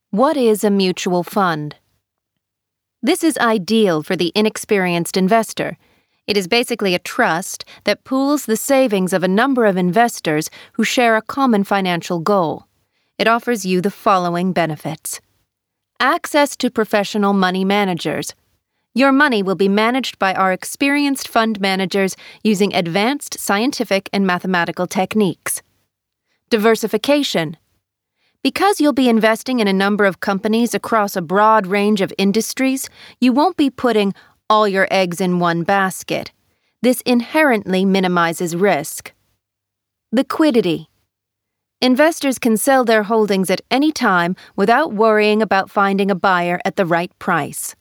What is a mutual fund? This is ideal for the inexperienced investor. It is basically a trust that pools the savings of a number of investors who share a common financial goal. It offers you the following benefits. Access to professional money managers. Your money will be managed by our experienced fund managers using advanced scientific and mathematical techniques. Diversification. Because you'll be investing in a number of companies across a broad range of industries, you won't be putting all your eggs in one basket. This inherently minimizes risk. Liquidity. Investors can sell their holdings at any time without worrying about finding a buyer at the right price.